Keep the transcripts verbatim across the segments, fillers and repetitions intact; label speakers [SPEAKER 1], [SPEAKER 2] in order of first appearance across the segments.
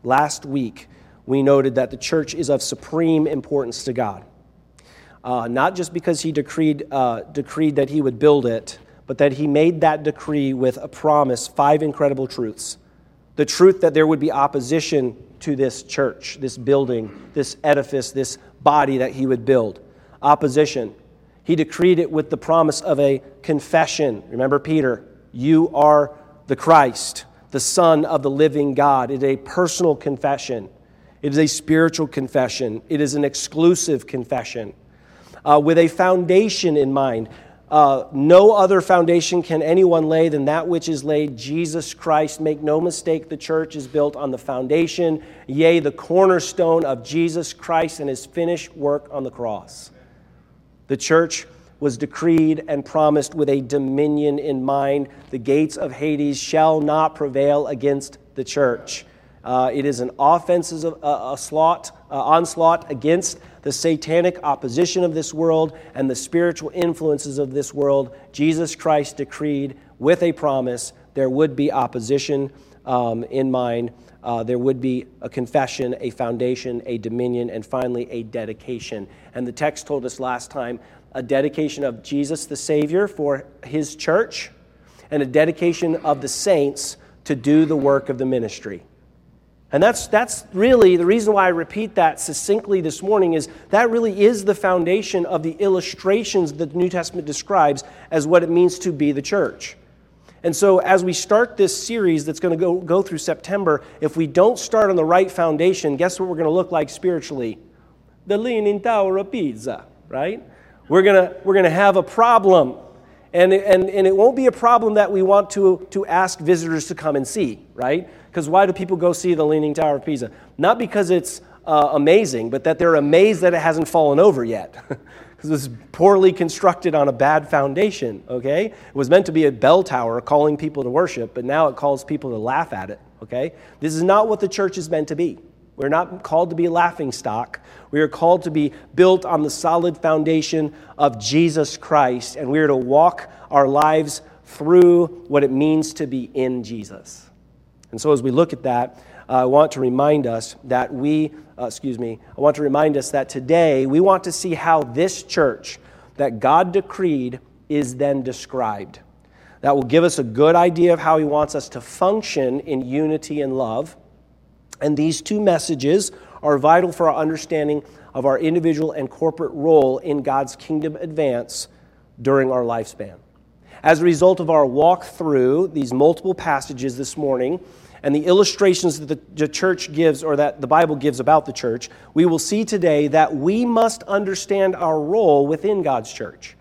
[SPEAKER 1] last week, we noted that the church is of supreme importance to God. Uh, not just because he decreed, uh, decreed that he would build it, but that he made that decree with a promise, five incredible truths. The truth that there would be opposition to this church, this building, this edifice, this body that he would build. Opposition. He decreed it with the promise of a confession. Remember Peter, you are the Christ, the Son of the living God. It is a personal confession. It is a spiritual confession. It is an exclusive confession. Uh, with a foundation in mind. Uh, no other foundation can anyone lay than that which is laid, Jesus Christ. Make no mistake, the church is built on the foundation, yea, the cornerstone of Jesus Christ and his finished work on the cross. The church was decreed and promised with a dominion in mind. The gates of Hades shall not prevail against the church. Uh, it is an offensive uh, onslaught, uh, onslaught against the satanic opposition of this world and the spiritual influences of this world. Jesus Christ decreed with a promise there would be opposition um, in mind. Uh, there would be a confession, a foundation, a dominion, and finally a dedication. And the text told us last time a dedication of Jesus the Savior for his church and a dedication of the saints to do the work of the ministry. And that's that's really the reason why I repeat that succinctly this morning is that really is the foundation of the illustrations that the New Testament describes as what it means to be the church. And so as we start this series that's going to go, go through September, if we don't start on the right foundation, guess what we're going to look like spiritually? The Leaning Tower of Pisa, right? We're going to we're going to have a problem. And, and, and it won't be a problem that we want to, to ask visitors to come and see, right? Because why do people go see the Leaning Tower of Pisa? Not because it's uh, amazing, but that they're amazed that it hasn't fallen over yet. Because it was poorly constructed on a bad foundation, okay? It was meant to be a bell tower calling people to worship, but now it calls people to laugh at it, okay? This is not what the church is meant to be. We're not called to be a laughingstock. We are called to be built on the solid foundation of Jesus Christ, and we are to walk our lives through what it means to be in Jesus. And so as we look at that, uh, I want to remind us that we, uh, excuse me, I want to remind us that today we want to see how this church that God decreed is then described. That will give us a good idea of how he wants us to function in unity and love. And these two messages are vital for our understanding of our individual and corporate role in God's kingdom advance during our lifespan. As a result of our walk through these multiple passages this morning and the illustrations that the church gives or that the Bible gives about the church, we will see today that we must understand our role within God's church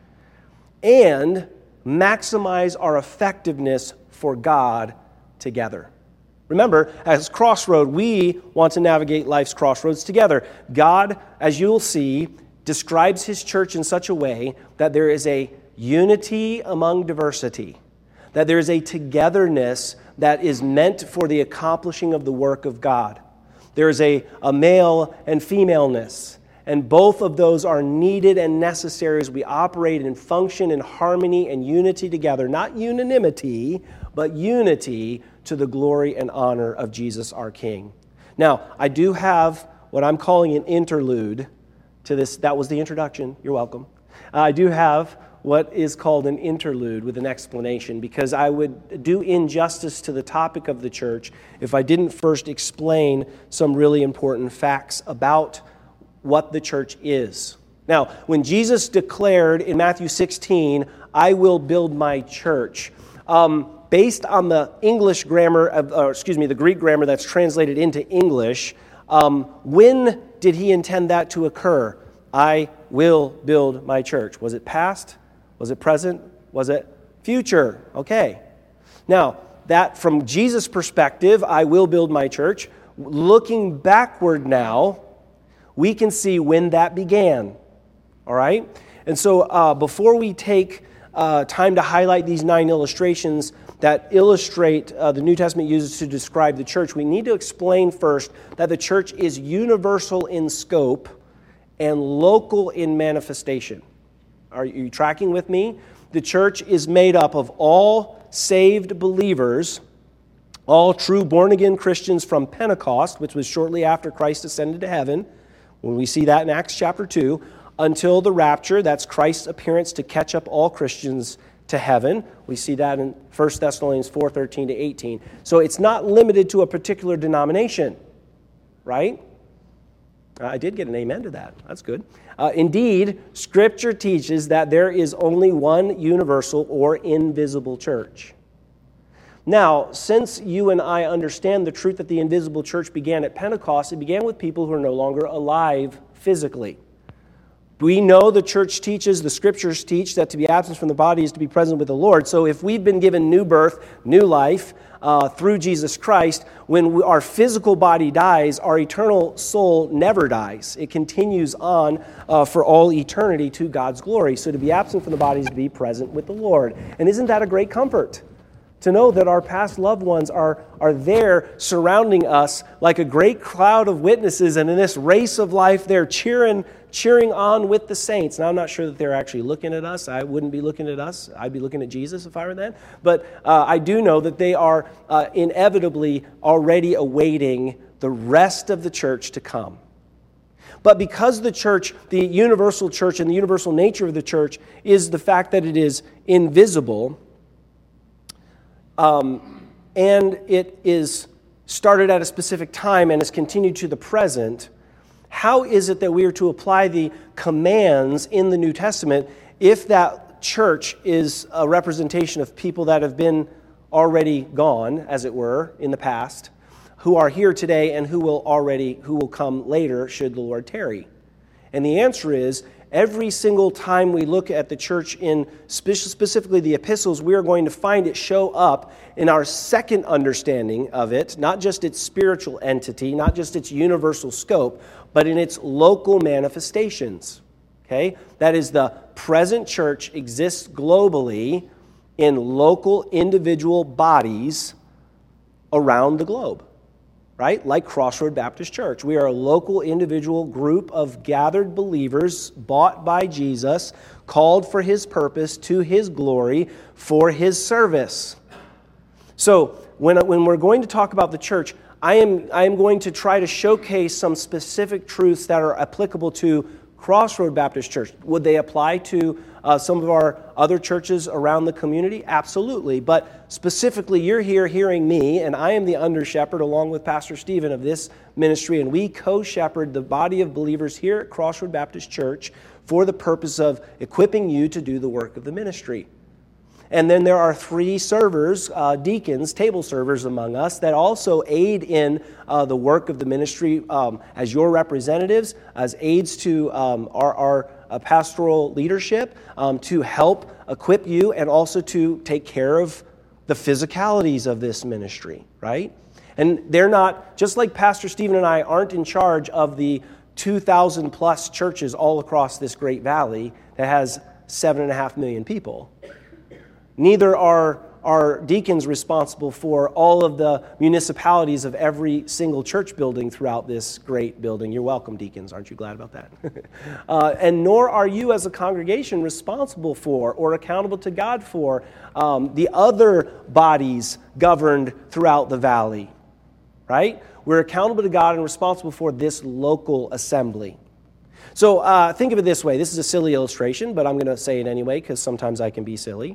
[SPEAKER 1] and maximize our effectiveness for God together. Remember, as Crossroad, we want to navigate life's crossroads together. God, as you'll see, describes his church in such a way that there is a unity among diversity, that there is a togetherness that is meant for the accomplishing of the work of God. There is a, a male and femaleness, and both of those are needed and necessary as we operate and function in harmony and unity together, not unanimity, but unity to the glory and honor of Jesus our King. Now, I do have what I'm calling an interlude to this. That was the introduction. You're welcome. Uh, I do have what is called an interlude with an explanation because I would do injustice to the topic of the church if I didn't first explain some really important facts about what the church is. Now, when Jesus declared in Matthew sixteen, I will build my church, um, based on the English grammar, of, or excuse me, the Greek grammar that's translated into English, um, when did he intend that to occur? I will build my church. Was it past? Was it present? Was it future? Okay. Now, that from Jesus' perspective, I will build my church. Looking backward now, we can see when that began. All right? And so uh, before we take uh, time to highlight these nine illustrations that illustrate uh, the New Testament uses to describe the church, we need to explain first that the church is universal in scope and local in manifestation. Are you tracking with me? The church is made up of all saved believers All true born-again Christians from Pentecost, which was shortly after Christ ascended to heaven, when we see that in Acts chapter two, until the rapture, that's Christ's appearance to catch up all Christians to heaven. We see that in First Thessalonians four, thirteen to eighteen. So it's not limited to a particular denomination, right? I did get an amen to that. That's good. Uh, indeed, Scripture teaches that there is only one universal or invisible church. Now, since you and I understand the truth that the invisible church began at Pentecost, it began with people who are no longer alive physically. We know the church teaches, the Scriptures teach, that to be absent from the body is to be present with the Lord. So if we've been given new birth, new life uh, through Jesus Christ, when we, our physical body dies, our eternal soul never dies. It continues on uh, for all eternity to God's glory. So to be absent from the body is to be present with the Lord. And isn't that a great comfort? To know that our past loved ones are, are there surrounding us like a great cloud of witnesses, and in this race of life, they're cheering, cheering on with the saints. Now, I'm not sure that they're actually looking at us. I wouldn't be looking at us. I'd be looking at Jesus if I were them. But uh, I do know that they are uh, inevitably already awaiting the rest of the church to come. But because the church, the universal church, and the universal nature of the church is the fact that it is invisible, Um, and it is started at a specific time and has continued to the present, how is it that we are to apply the commands in the New Testament if that church is a representation of people that have been already gone, as it were, in the past, who are here today and who will already, who will come later should the Lord tarry? And the answer is, every single time we look at the church in specifically the epistles, we are going to find it show up in our second understanding of it, not just its spiritual entity, not just its universal scope, but in its local manifestations. Okay? That is, the present church exists globally in local individual bodies around the globe. Right? Like Crossroad Baptist Church. We are a local individual group of gathered believers bought by Jesus, called for His purpose, to His glory, for His service. So when, when we're going to talk about the church, I am, I am going to try to showcase some specific truths that are applicable to Crossroad Baptist Church. Would they apply to uh, some of our other churches around the community? Absolutely. But specifically, you're here hearing me, and I am the under-shepherd along with Pastor Stephen of this ministry, and we co-shepherd the body of believers here at Crossroad Baptist Church for the purpose of equipping you to do the work of the ministry. And then there are three servers, uh, deacons, table servers among us that also aid in uh, the work of the ministry um, as your representatives, as aides to um, our, our uh, pastoral leadership, um, to help equip you and also to take care of the physicalities of this ministry, right? And they're not, just like Pastor Stephen and I aren't in charge of the two thousand plus churches all across this great valley that has seven and a half million people. Neither are our deacons responsible for all of the municipalities of every single church building throughout this great building. You're welcome, deacons. Aren't you glad about that? uh, and nor are you as a congregation responsible for or accountable to God for um, the other bodies governed throughout the valley, right? We're accountable to God and responsible for this local assembly. So uh, think of it this way. This is a silly illustration, but I'm going to say it anyway because sometimes I can be silly.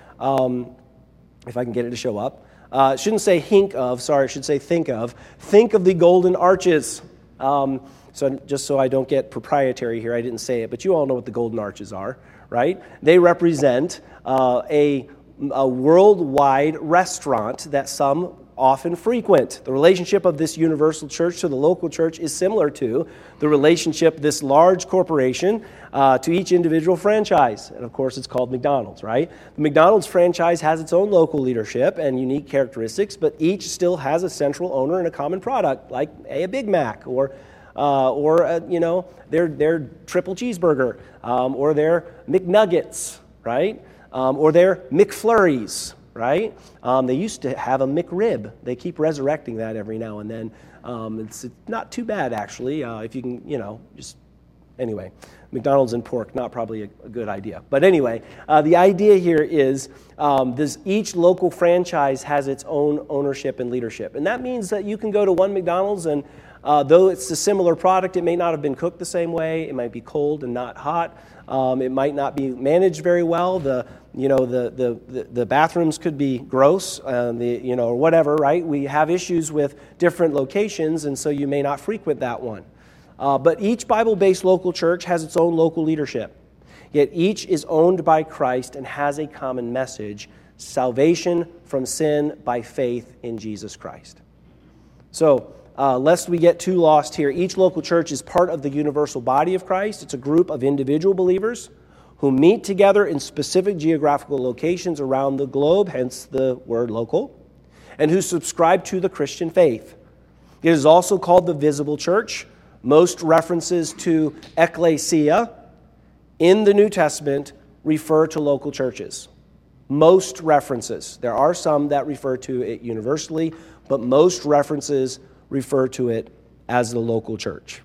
[SPEAKER 1] Um, if I can get it to show up. Uh, it shouldn't say hink of, sorry, it should say think of. Think of the golden arches. Um, so just so I don't get proprietary here, I didn't say it, but you all know what the golden arches are, right? They represent uh, a, a worldwide restaurant that some often frequent. The relationship of this universal church to the local church is similar to the relationship of this large corporation uh, to each individual franchise. And of course, it's called McDonald's, right? The McDonald's franchise has its own local leadership and unique characteristics, but each still has a central owner and a common product, like a, a Big Mac or uh, or a, you know their their triple cheeseburger um, or their McNuggets, right? Um, or their McFlurries. Right? Um, they used to have a McRib. They keep resurrecting that every now and then. Um, it's, it's not too bad, actually, uh, if you can, you know, just anyway, McDonald's and pork, not probably a, a good idea. But anyway, uh, the idea here is um, this, each local franchise has its own ownership and leadership. And that means that you can go to one McDonald's and uh, though it's a similar product, it may not have been cooked the same way. It might be cold and not hot. Um, it might not be managed very well. The you know the the the, the bathrooms could be gross. Uh, the you know or whatever. Right? We have issues with different locations, and so you may not frequent that one. Uh, but each Bible-based local church has its own local leadership. Yet each is owned by Christ and has a common message: salvation from sin by faith in Jesus Christ. So. Uh, lest we get too lost here, each local church is part of the universal body of Christ. It's a group of individual believers who meet together in specific geographical locations around the globe, hence the word local, and who subscribe to the Christian faith. It is also called the visible church. Most references to ecclesia in the New Testament refer to local churches. Most references. There are some that refer to it universally, but most references refer to it as the local church.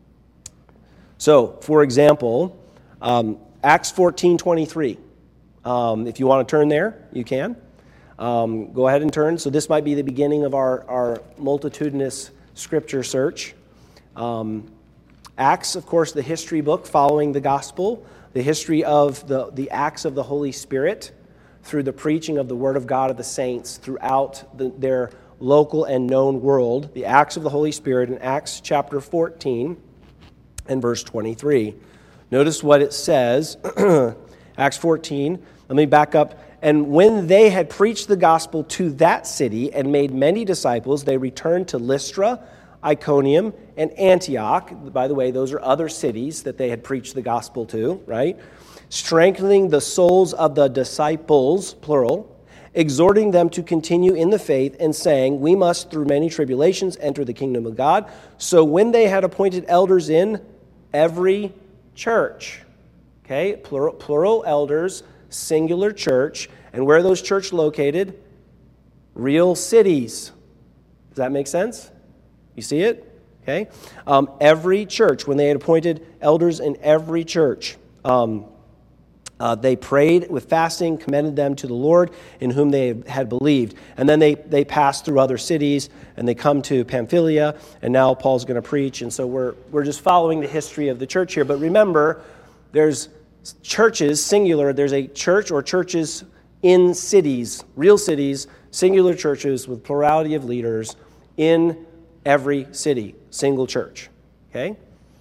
[SPEAKER 1] So, for example, um, Acts fourteen twenty-three. Um, if you want to turn there, you can. Um, go ahead and turn. So this might be the beginning of our, our multitudinous scripture search. Um, Acts, of course, the history book following the gospel, the history of the, the acts of the Holy Spirit through the preaching of the Word of God of the saints throughout the, their local and known world, the acts of the Holy Spirit in Acts chapter fourteen and verse twenty-three. Notice what it says, Acts fourteen, let me back up. And when they had preached the gospel to that city and made many disciples, they returned to Lystra, Iconium, and Antioch. By the way, those are other cities that they had preached the gospel to, right? Strengthening the souls of the disciples, plural, exhorting them to continue in the faith and saying, we must through many tribulations enter the kingdom of God. So when they had appointed elders in every church, okay, plural, plural elders, singular church, and where are those churches located? Real cities. Does that make sense? You see it? Okay. Um, every church, when they had appointed elders in every church, um, Uh, they prayed with fasting, commended them to the Lord in whom they had believed. And then they, they passed through other cities, and they come to Pamphylia, and now Paul's going to preach. And so we're, we're just following the history of the church here. But remember, there's churches, singular, there's a church or churches in cities, real cities, singular churches with plurality of leaders in every city, single church. Okay?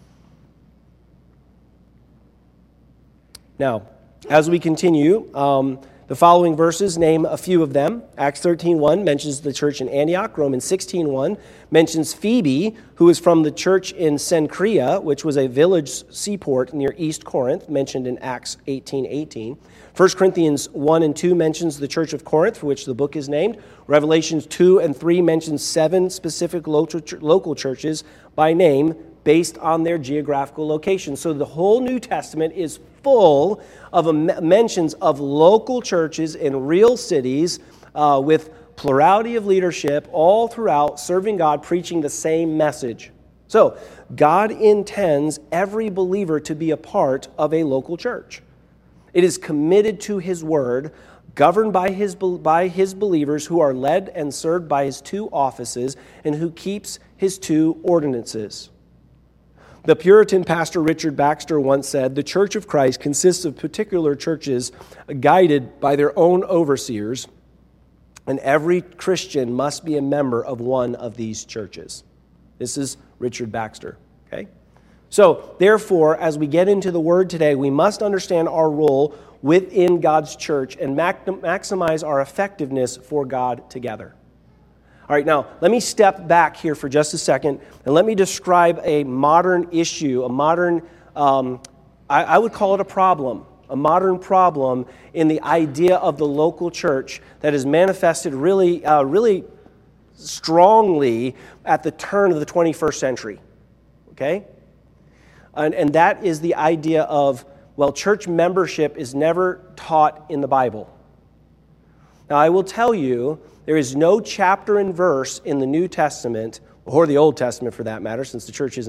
[SPEAKER 1] Now, as we continue, um, the following verses name a few of them. Acts thirteen one mentions the church in Antioch. Romans sixteen one mentions Phoebe, who is from the church in Cenchrea, which was a village seaport near East Corinth, mentioned in Acts eighteen eighteen. First Corinthians one and two mentions the church of Corinth, for which the book is named. Revelations two and three mentions seven specific local churches by name based on their geographical location. So the whole New Testament is full of mentions of local churches in real cities uh, with plurality of leadership all throughout, serving God, preaching the same message. So God intends every believer to be a part of a local church. It is committed to His Word, governed by his, by his believers who are led and served by His two offices and who keeps His two ordinances. The Puritan pastor Richard Baxter once said, the Church of Christ consists of particular churches guided by their own overseers, and every Christian must be a member of one of these churches. This is Richard Baxter, okay? So, therefore, as we get into the Word today, we must understand our role within God's church and maximize our effectiveness for God together. All right, now, let me step back here for just a second, and let me describe a modern issue, a modern, um, I, I would call it a problem, a modern problem in the idea of the local church that is manifested really, uh, really strongly at the turn of the twenty-first century, okay? And, and that is the idea of, well, church membership is never taught in the Bible. Now, I will tell you, there is no chapter and verse in the New Testament, or the Old Testament for that matter, since the church isn't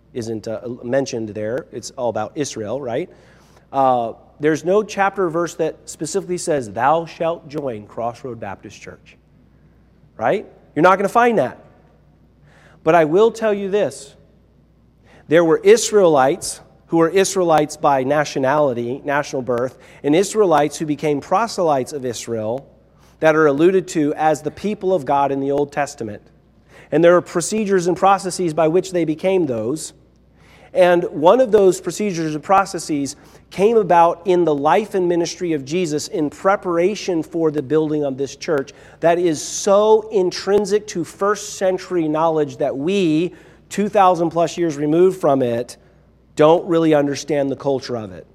[SPEAKER 1] isn't uh, mentioned there. It's all about Israel, right? Uh, there's no chapter or verse that specifically says, thou shalt join Crossroad Baptist Church, right? You're not going to find that. But I will tell you this. There were Israelites who were Israelites by nationality, national birth, and Israelites who became proselytes of Israel that are alluded to as the people of God in the Old Testament. And there are procedures and processes by which they became those. And one of those procedures and processes came about in the life and ministry of Jesus in preparation for the building of this church that is so intrinsic to first century knowledge that we, two thousand plus years removed from it, don't really understand the culture of it.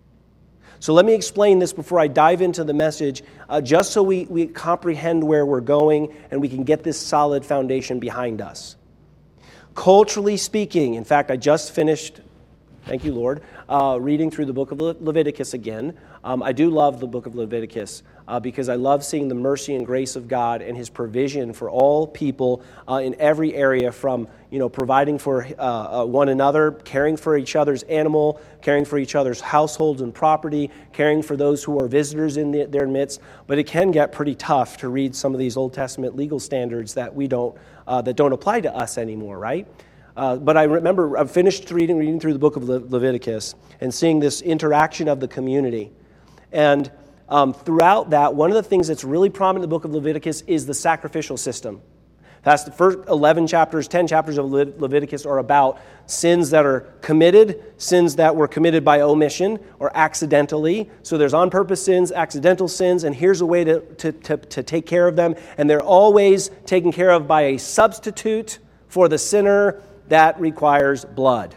[SPEAKER 1] So let me explain this before I dive into the message, uh, just so we, we comprehend where we're going and we can get this solid foundation behind us. Culturally speaking, in fact, I just finished, thank you, Lord, uh, reading through the book of Le- Leviticus again. Um, I do love the book of Leviticus uh, because I love seeing the mercy and grace of God and His provision for all people uh, in every area, from you know providing for uh, uh, one another, caring for each other's animal, caring for each other's households and property, caring for those who are visitors in the, their midst. But it can get pretty tough to read some of these Old Testament legal standards that we don't uh, that don't apply to us anymore, right? Uh, but I remember I finished reading reading through the book of Le- Leviticus and seeing this interaction of the community. And um, throughout that, one of the things that's really prominent in the book of Leviticus is the sacrificial system. That's the first eleven chapters, ten chapters of Le- Leviticus are about sins that are committed, sins that were committed by omission or accidentally. So there's on-purpose sins, accidental sins, and here's a way to, to, to, to take care of them. And they're always taken care of by a substitute for the sinner that requires blood.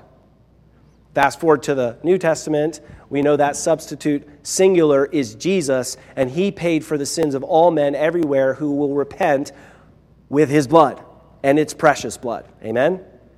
[SPEAKER 1] Fast forward to the New Testament, we know that substitute, singular, is Jesus, and He paid for the sins of all men everywhere who will repent with His blood, and it's precious blood. Amen?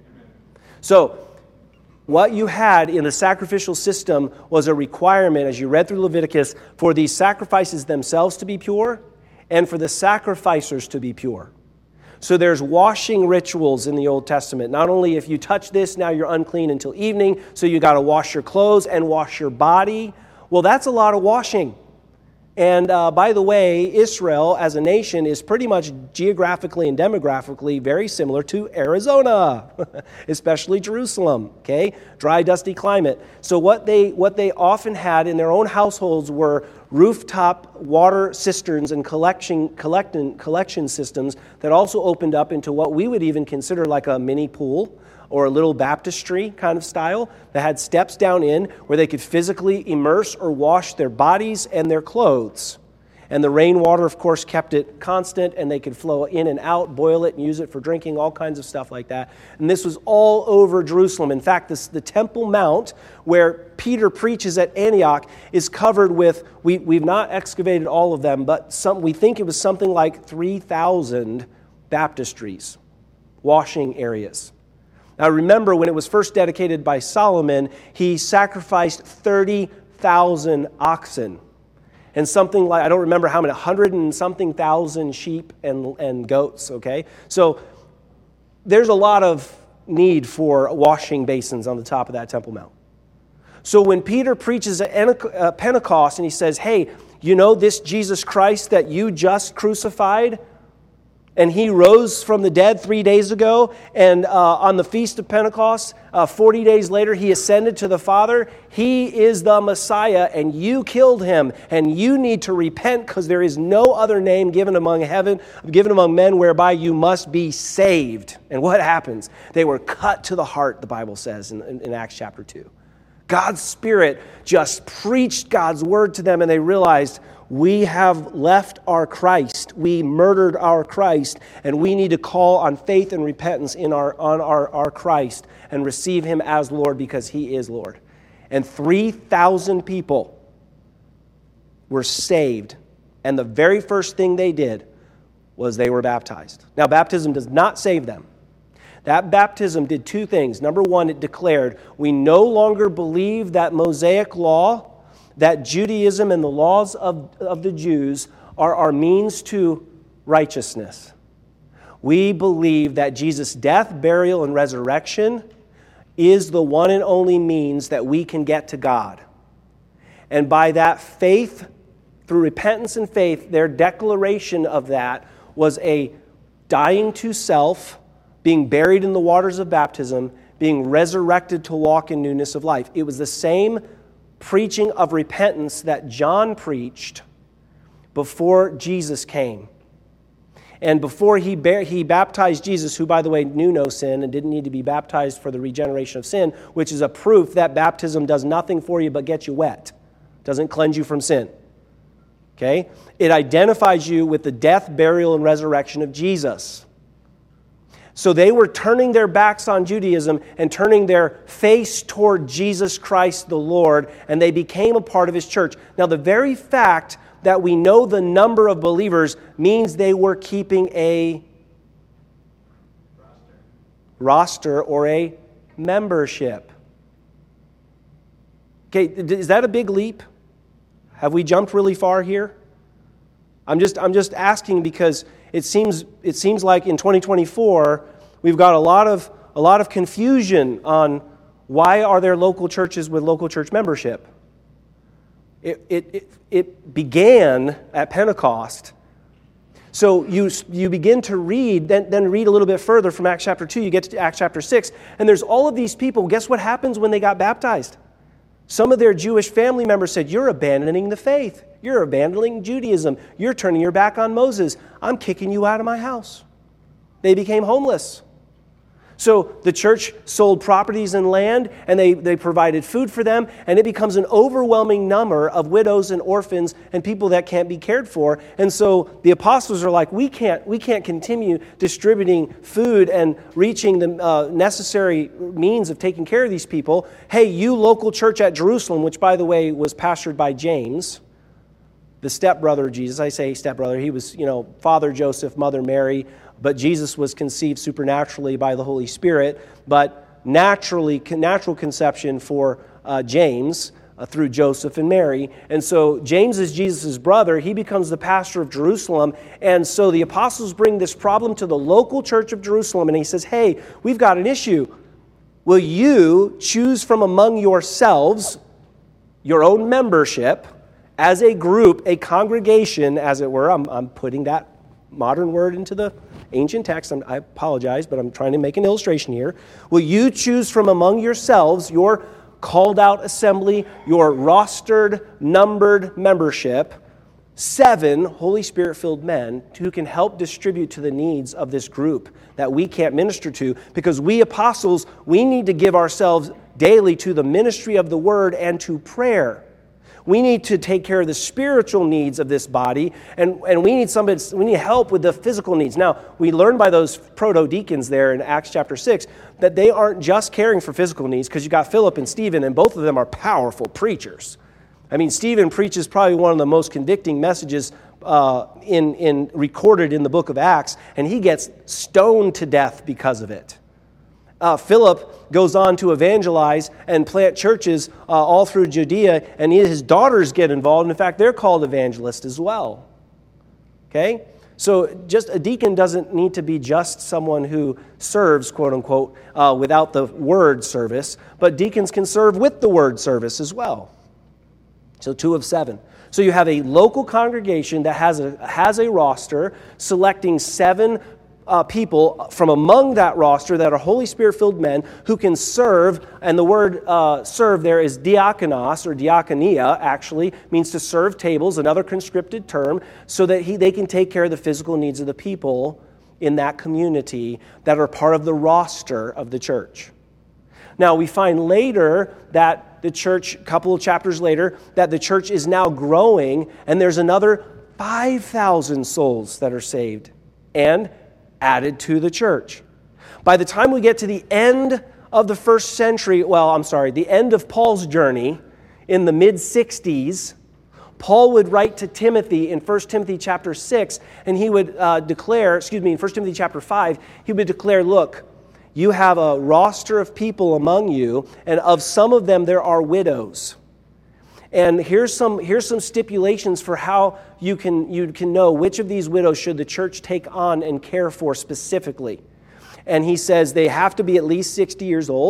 [SPEAKER 1] So, what you had in the sacrificial system was a requirement, as you read through Leviticus, for these sacrifices themselves to be pure and for the sacrificers to be pure. So there's washing rituals in the Old Testament. Not only if you touch this, now you're unclean until evening, so you got to wash your clothes and wash your body. Well, that's a lot of washing. And uh, by the way, Israel as a nation is pretty much geographically and demographically very similar to Arizona, especially Jerusalem, okay? Dry, dusty climate. So what they what they often had in their own households were rooftop water cisterns and collection, collection, collection systems that also opened up into what we would even consider like a mini pool or a little baptistry kind of style that had steps down in where they could physically immerse or wash their bodies and their clothes. And the rainwater, of course, kept it constant, and they could flow in and out, boil it, and use it for drinking, all kinds of stuff like that. And this was all over Jerusalem. In fact, this, the Temple Mount, where Peter preaches at Antioch, is covered with, we, we've not excavated all of them, but some, we think it was something like three thousand baptistries, washing areas. Now remember, when it was first dedicated by Solomon, he sacrificed thirty thousand oxen. And something like, I don't remember how many, a hundred and something thousand sheep and, and goats, okay? So there's a lot of need for washing basins on the top of that Temple Mount. So when Peter preaches at Pentecost and he says, hey, you know this Jesus Christ that you just crucified? And He rose from the dead three days ago, and uh, on the Feast of Pentecost, uh, forty days later, He ascended to the Father. He is the Messiah, and you killed Him, and you need to repent because there is no other name given among heaven, given among men whereby you must be saved. And what happens? They were cut to the heart, the Bible says in, in, in Acts chapter two. God's Spirit just preached God's word to them, and they realized, we have left our Christ. We murdered our Christ, and we need to call on faith and repentance in our on our, our Christ and receive Him as Lord because He is Lord. And three thousand people were saved, and the very first thing they did was they were baptized. Now, baptism does not save them. That baptism did two things. Number one, it declared, we no longer believe that Mosaic law, that Judaism and the laws of, of the Jews are our means to righteousness. We believe that Jesus' death, burial, and resurrection is the one and only means that we can get to God. And by that faith, through repentance and faith, their declaration of that was a dying to self, being buried in the waters of baptism, being resurrected to walk in newness of life. It was the same preaching of repentance that John preached before Jesus came. And before he bar- he baptized Jesus, who, by the way, knew no sin and didn't need to be baptized for the regeneration of sin, which is a proof that baptism does nothing for you but get you wet. Doesn't cleanse you from sin. Okay? It identifies you with the death, burial, and resurrection of Jesus. So they were turning their backs on Judaism and turning their face toward Jesus Christ the Lord, and they became a part of His church. Now, the very fact that we know the number of believers means they were keeping a roster, roster or a membership. Okay, is that a big leap? Have we jumped really far here? I'm just I'm just asking because it seems it seems like in twenty twenty-four we've got a lot of a lot of confusion on why are there local churches with local church membership. It it it, it began at Pentecost. So you you begin to read, then, then read a little bit further from Acts chapter two, you get to Acts chapter six, and there's all of these people. Guess what happens when they got baptized? Some of their Jewish family members said, "You're abandoning the faith. You're abandoning Judaism. You're turning your back on Moses. I'm kicking you out of my house." They became homeless. So the church sold properties and land, and they, they provided food for them, and it becomes an overwhelming number of widows and orphans and people that can't be cared for. And so the apostles are like, we can't we can't continue distributing food and reaching the uh, necessary means of taking care of these people. Hey, you local church at Jerusalem, which, by the way, was pastored by James, the stepbrother of Jesus. I say stepbrother. He was, you know, Father Joseph, Mother Mary. But Jesus was conceived supernaturally by the Holy Spirit, but naturally, natural conception for uh, James uh, through Joseph and Mary. And so James is Jesus' brother. He becomes the pastor of Jerusalem. And so the apostles bring this problem to the local church of Jerusalem, and he says, hey, we've got an issue. Will you choose from among yourselves your own membership as a group, a congregation, as it were? I'm, I'm putting that modern word into the ancient text. I'm, I apologize, but I'm trying to make an illustration here. Will you choose from among yourselves your called out assembly, your rostered, numbered membership, seven Holy Spirit-filled men who can help distribute to the needs of this group that we can't minister to, because we apostles, we need to give ourselves daily to the ministry of the word and to prayer. We need to take care of the spiritual needs of this body, and, and we need somebody, we need help with the physical needs. Now, we learn by those proto-deacons there in Acts chapter six that they aren't just caring for physical needs, because you got Philip and Stephen, and both of them are powerful preachers. I mean, Stephen preaches probably one of the most convicting messages uh, in, in recorded in the book of Acts, and he gets stoned to death because of it. Uh, Philip goes on to evangelize and plant churches uh, all through Judea, and his daughters get involved. In fact, they're called evangelists as well. Okay? So just a deacon doesn't need to be just someone who serves, quote unquote, uh, without the word service, but deacons can serve with the word service as well. So two of seven. So you have a local congregation that has a, has a roster selecting seven Uh, people from among that roster that are Holy Spirit-filled men who can serve, and the word uh, serve there is diakonos, or diakonia, actually, means to serve tables, another conscripted term, so that he, they can take care of the physical needs of the people in that community that are part of the roster of the church. Now, we find later that the church, a couple of chapters later, that the church is now growing, and there's another five thousand souls that are saved and added to the church. By the time we get to the end of the first century, well, I'm sorry, the end of Paul's journey in the mid sixties, Paul would write to Timothy in First Timothy chapter six, and he would uh, declare, excuse me, in First Timothy chapter five, he would declare, look, you have a roster of people among you, and of some of them there are widows. And here's some here's some stipulations for how you can you can know which of these widows should the church take on and care for specifically. And he says they have to be at least sixty years old.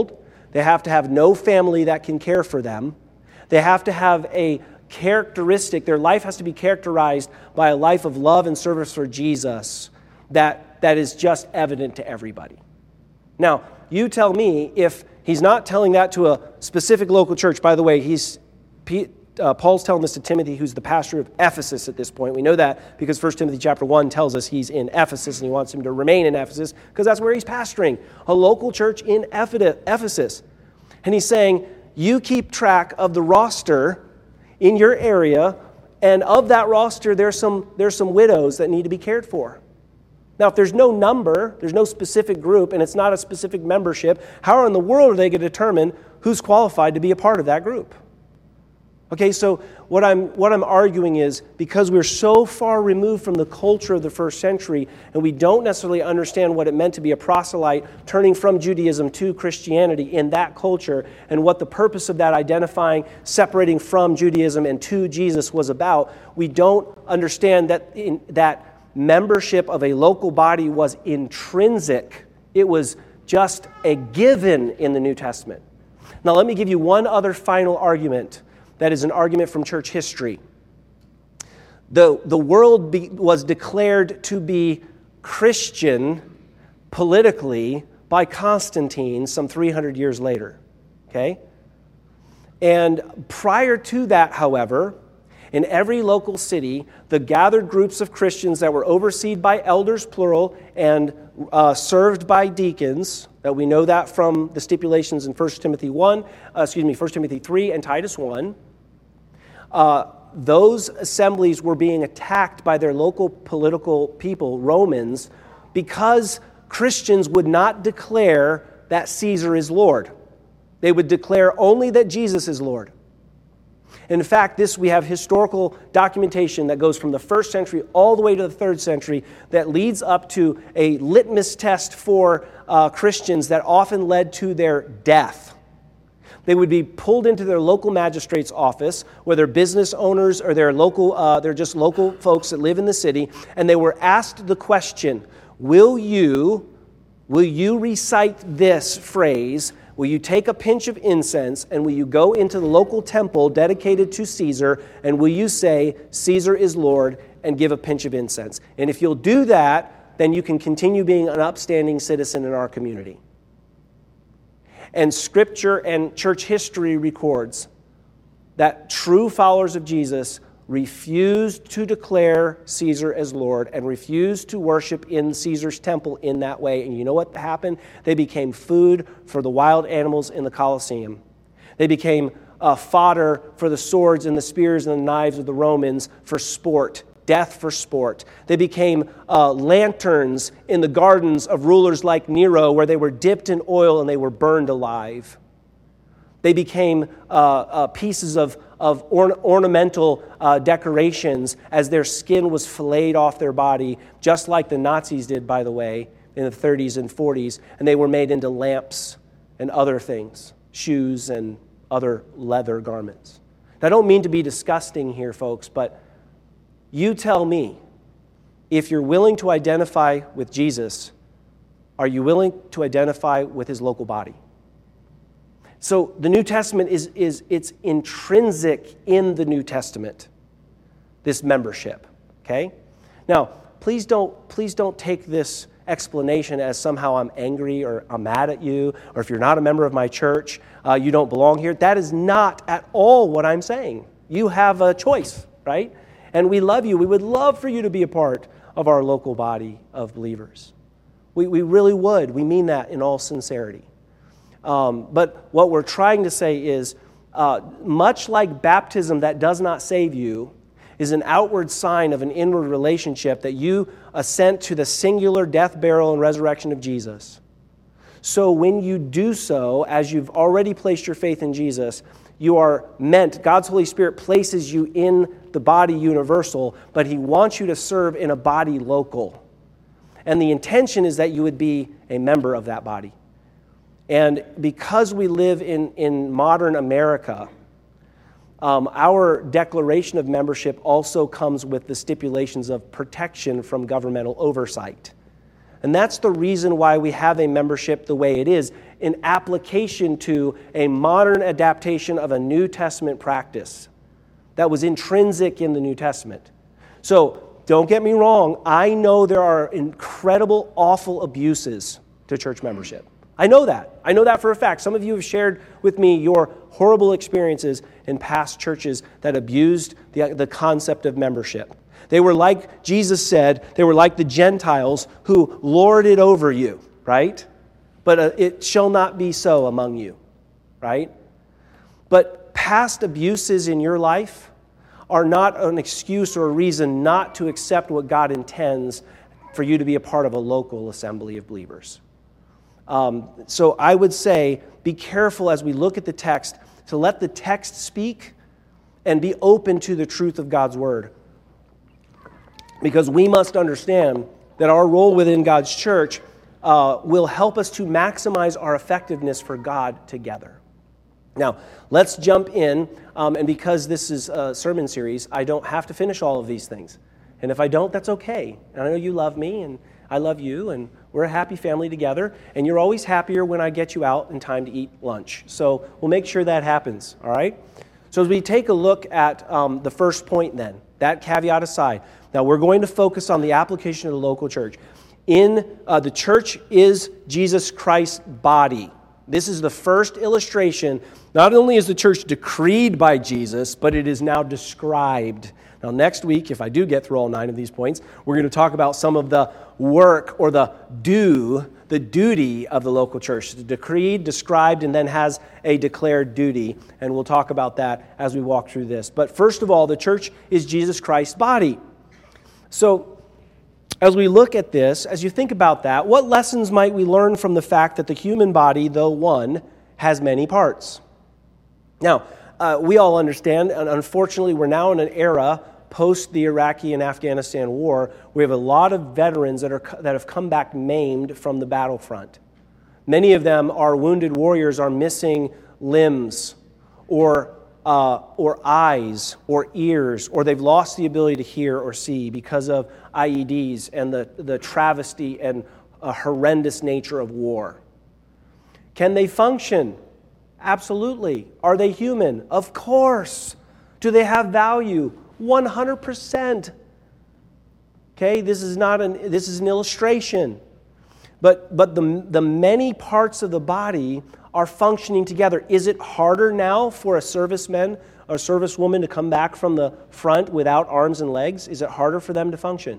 [SPEAKER 1] They have to have no family that can care for them. They have to have a characteristic, their life has to be characterized by a life of love and service for Jesus that, that is just evident to everybody. Now, you tell me if he's not telling that to a specific local church. By the way, he's uh, Paul's telling this to Timothy, who's the pastor of Ephesus at this point. We know that because First Timothy chapter one tells us he's in Ephesus and he wants him to remain in Ephesus because that's where he's pastoring, a local church in Ephesus. And he's saying, you keep track of the roster in your area, and of that roster, there's some, there's some widows that need to be cared for. Now, if there's no number, there's no specific group, and it's not a specific membership, how in the world are they going to determine who's qualified to be a part of that group? Okay, so what I'm what I'm arguing is because we're so far removed from the culture of the first century and we don't necessarily understand what it meant to be a proselyte turning from Judaism to Christianity in that culture and what the purpose of that identifying, separating from Judaism and to Jesus was about, we don't understand that in, that membership of a local body was intrinsic. It was just a given in the New Testament. Now let me give you one other final argument that is an argument from church history. The, the world be, was declared to be Christian politically by Constantine some three hundred years later. Okay? And prior to that, however, in every local city, the gathered groups of Christians that were overseen by elders, plural, and uh, served by deacons, that we know that from the stipulations in First Timothy one, uh, excuse me, First Timothy three and Titus one, uh, those assemblies were being attacked by their local political people, Romans, because Christians would not declare that Caesar is Lord. They would declare only that Jesus is Lord. In fact, this we have historical documentation that goes from the first century all the way to the third century that leads up to a litmus test for uh, Christians that often led to their death. They would be pulled into their local magistrate's office, whether business owners or they're local, uh, they're just local folks that live in the city, and they were asked the question, will you, will you recite this phrase? Will you take a pinch of incense and will you go into the local temple dedicated to Caesar and will you say, Caesar is Lord, and give a pinch of incense? And if you'll do that, then you can continue being an upstanding citizen in our community. And Scripture and church history records that true followers of Jesus refused to declare Caesar as Lord and refused to worship in Caesar's temple in that way. And you know what happened? They became food for the wild animals in the Colosseum. They became uh, fodder for the swords and the spears and the knives of the Romans for sport, death for sport. They became uh, lanterns in the gardens of rulers like Nero where they were dipped in oil and they were burned alive. They became uh, uh, pieces of, of or- ornamental uh, decorations as their skin was filleted off their body, just like the Nazis did, by the way, in the thirties and forties. And they were made into lamps and other things, shoes and other leather garments. Now, I don't mean to be disgusting here, folks, but you tell me, if you're willing to identify with Jesus, are you willing to identify with his local body? So the New Testament is, is it's intrinsic in the New Testament, this membership, okay? Now, please don't, please don't take this explanation as somehow I'm angry or I'm mad at you, or if you're not a member of my church, uh, you don't belong here. That is not at all what I'm saying. You have a choice, right? And we love you. We would love for you to be a part of our local body of believers. We, we really would. We mean that in all sincerity. Um, but what we're trying to say is, uh, much like baptism that does not save you, is an outward sign of an inward relationship that you assent to the singular death, burial, and resurrection of Jesus. So when you do so, as you've already placed your faith in Jesus, you are meant, God's Holy Spirit places you in the body universal, but he wants you to serve in a body local. And the intention is that you would be a member of that body. And because we live in, in modern America, um, our declaration of membership also comes with the stipulations of protection from governmental oversight. And that's the reason why we have a membership the way it is. in application to a modern adaptation of a New Testament practice that was intrinsic in the New Testament. So, don't get me wrong, I know there are incredible, awful abuses to church membership. I know that. I know that for a fact. Some of you have shared with me your horrible experiences in past churches that abused the, the concept of membership. They were like, Jesus said, they were like the Gentiles who lorded over you, right? But uh, it shall not be so among you, right? But past abuses in your life are not an excuse or a reason not to accept what God intends for you to be a part of a local assembly of believers. Um, so I would say, be careful as we look at the text to let the text speak and be open to the truth of God's word. Because we must understand that our role within God's church uh, will help us to maximize our effectiveness for God together. Now, let's jump in, um, and because this is a sermon series, I don't have to finish all of these things. And if I don't, that's okay. And I know you love me, and I love you, and we're a happy family together, and you're always happier when I get you out in time to eat lunch. So we'll make sure that happens, all right? So as we take a look at um, the first point then, that caveat aside, now we're going to focus on the application of the local church. In uh, the church is Jesus Christ's body. This is the first illustration. Not only is the church decreed by Jesus, but it is now described. Now, next week, if I do get through all nine of these points, we're going to talk about some of the work or the do, the duty of the local church. It's decreed, described, and then has a declared duty. And we'll talk about that as we walk through this. But first of all, the church is Jesus Christ's body. So, as we look at this, as you think about that, what lessons might we learn from the fact that the human body, though one, has many parts? Now, uh, we all understand, and unfortunately, we're now in an era post the Iraqi and Afghanistan war. We have a lot of veterans that are that have come back maimed from the battlefront. Many of them, our wounded warriors, are missing limbs or Uh, or eyes, or ears, or they've lost the ability to hear or see because of I E Ds and the, the travesty and uh, horrendous nature of war. Can they function? Absolutely. Are they human? Of course. Do they have value? one hundred percent. Okay, this is not an this is an illustration. But but the the many parts of the body are functioning together. Is it harder now for a serviceman or servicewoman to come back from the front without arms and legs? Is it harder for them to function?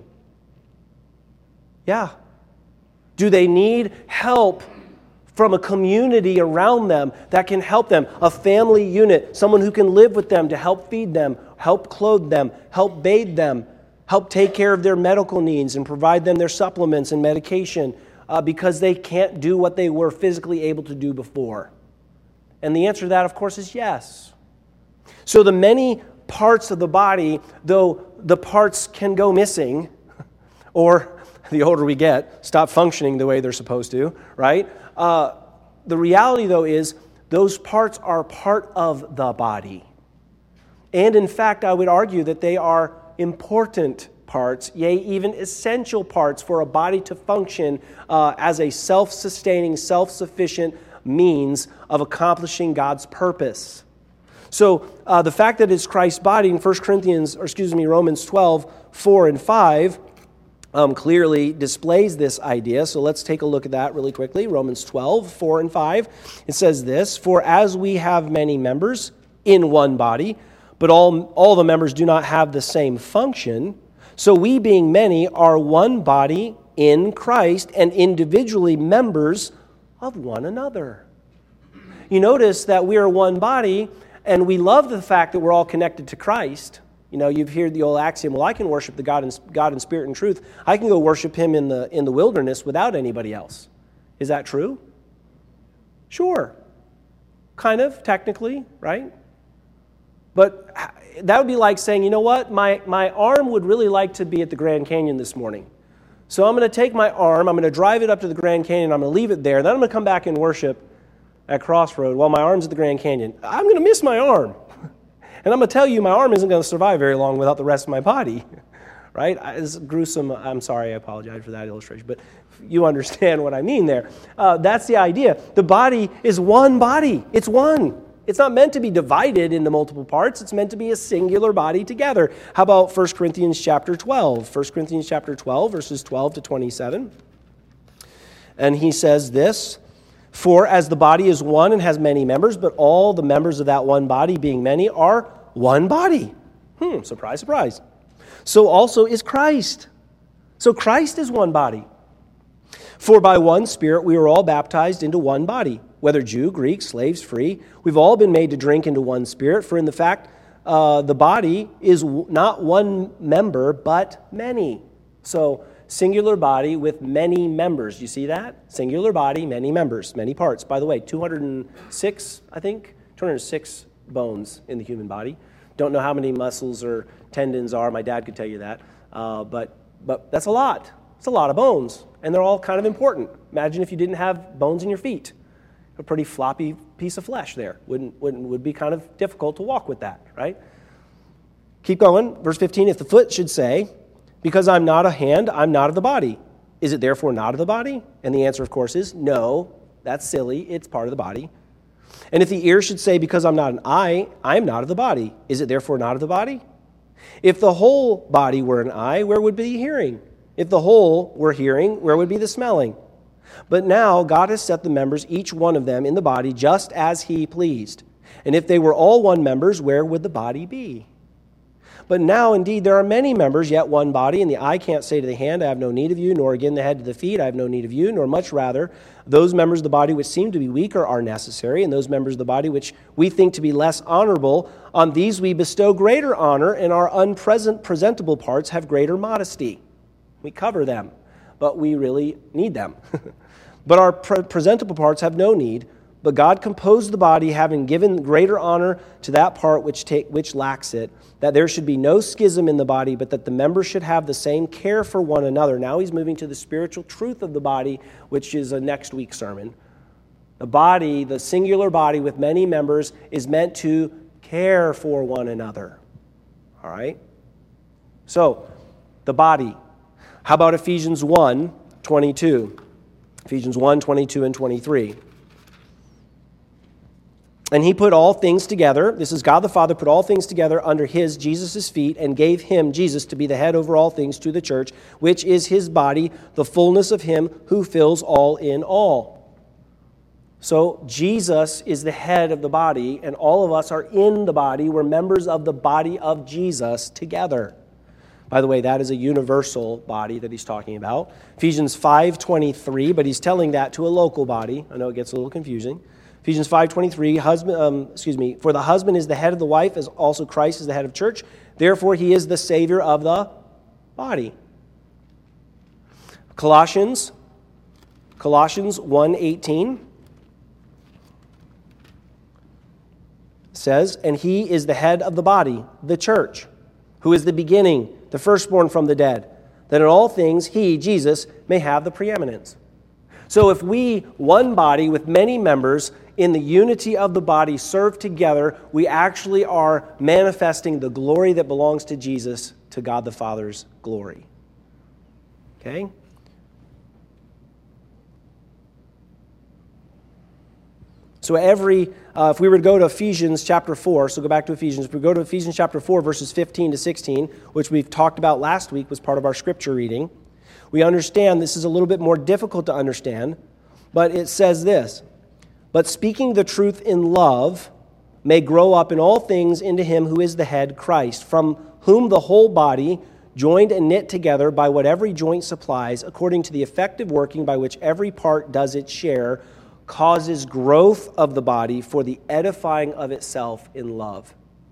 [SPEAKER 1] Yeah. Do they need help from a community around them that can help them? A family unit, someone who can live with them to help feed them, help clothe them, help bathe them, help take care of their medical needs and provide them their supplements and medication. Uh, because they can't do what they were physically able to do before? And the answer to that, of course, is yes. So the many parts of the body, though the parts can go missing, or the older we get, stop functioning the way they're supposed to, right? Uh, the reality, though, is those parts are part of the body. And in fact, I would argue that they are important parts, yea, even essential parts for a body to function uh, as a self-sustaining, self-sufficient means of accomplishing God's purpose. So uh, the fact that it's Christ's body in First Corinthians, or excuse me, Romans twelve, four and five um, clearly displays this idea. So let's take a look at that really quickly. Romans twelve, four and five. It says this, "For as we have many members in one body, but all, all the members do not have the same function, so we, being many, are one body in Christ and individually members of one another." You notice that we are one body, and we love the fact that we're all connected to Christ. You know, you've heard the old axiom, well, I can worship the God in, God in spirit and truth. I can go worship Him in the, in the wilderness without anybody else. Is that true? Sure. Kind of, technically, right? But that would be like saying, you know what, my, my arm would really like to be at the Grand Canyon this morning. So I'm going to take my arm, I'm going to drive it up to the Grand Canyon, I'm going to leave it there, and then I'm going to come back and worship at Crossroad while my arm's at the Grand Canyon. I'm going to miss my arm. And I'm going to tell you, my arm isn't going to survive very long without the rest of my body, right? It's gruesome. I'm sorry, I apologize for that illustration, but you understand what I mean there. Uh, that's the idea. The body is one body. It's one. It's not meant to be divided into multiple parts. It's meant to be a singular body together. How about First Corinthians chapter twelve? First Corinthians chapter twelve, verses twelve to twenty-seven. And he says this, "For as the body is one and has many members, but all the members of that one body, being many, are one body." Hmm, surprise, surprise. "So also is Christ." So Christ is one body. "For by one Spirit we are all baptized into one body, whether Jew, Greek, slaves, free. We've all been made to drink into one Spirit, for in the fact uh, the body is w- not one member, but many." So singular body with many members. You see that? Singular body, many members, many parts. By the way, two hundred six, I think, two hundred six bones in the human body. Don't know how many muscles or tendons are. My dad could tell you that. Uh, but but that's a lot. It's a lot of bones. And they're all kind of important. Imagine if you didn't have bones in your feet. A pretty floppy piece of flesh there. Wouldn't, wouldn't, would be kind of difficult to walk with that, right? Keep going. Verse fifteen, "If the foot should say, 'Because I'm not a hand, I'm not of the body,' is it therefore not of the body?" And the answer, of course, is no. That's silly. It's part of the body. "And if the ear should say, 'Because I'm not an eye, I am not of the body,' is it therefore not of the body? If the whole body were an eye, where would be hearing? If the whole were hearing, where would be the smelling? But now God has set the members, each one of them, in the body just as he pleased. And if they were all one members, where would the body be? But now, indeed, there are many members, yet one body, and the eye can't say to the hand, 'I have no need of you,' nor again the head to the feet, 'I have no need of you,' nor much rather, those members of the body which seem to be weaker are necessary, and those members of the body which we think to be less honorable, on these we bestow greater honor, and our unpresentable parts have greater modesty." We cover them, but we really need them. "But our pre- presentable parts have no need, but God composed the body, having given greater honor to that part which take, which lacks it, that there should be no schism in the body, but that the members should have the same care for one another." Now he's moving to the spiritual truth of the body, which is a next week sermon. The body, the singular body with many members, is meant to care for one another. All right? So, the body. How about Ephesians one, twenty-two? Ephesians one, twenty-two and twenty-three. "And he put all things together," this is God the Father, "put all things together under his, Jesus' feet, and gave him, Jesus, to be the head over all things to the church, which is his body, the fullness of him who fills all in all." So Jesus is the head of the body, and all of us are in the body. We're members of the body of Jesus together. By the way, that is a universal body that he's talking about. Ephesians five twenty-three, but he's telling that to a local body. I know it gets a little confusing. Ephesians five twenty-three, husband, um, excuse me, "For the husband is the head of the wife, as also Christ is the head of the church. Therefore, he is the Savior of the body." Colossians, Colossians one eighteen says, "And he is the head of the body, the church, who is the beginning, the firstborn from the dead, that in all things he, Jesus, may have the preeminence." So if we, one body with many members, in the unity of the body, serve together, we actually are manifesting the glory that belongs to Jesus to God the Father's glory. Okay? So every, uh, if we were to go to Ephesians chapter four, so go back to Ephesians, if we go to Ephesians chapter four, verses fifteen to sixteen, which we've talked about last week, was part of our scripture reading, we understand this is a little bit more difficult to understand, but it says this: "But speaking the truth in love may grow up in all things into him who is the head, Christ, from whom the whole body, joined and knit together by what every joint supplies, according to the effective working by which every part does its share, causes growth of the body for the edifying of itself in love."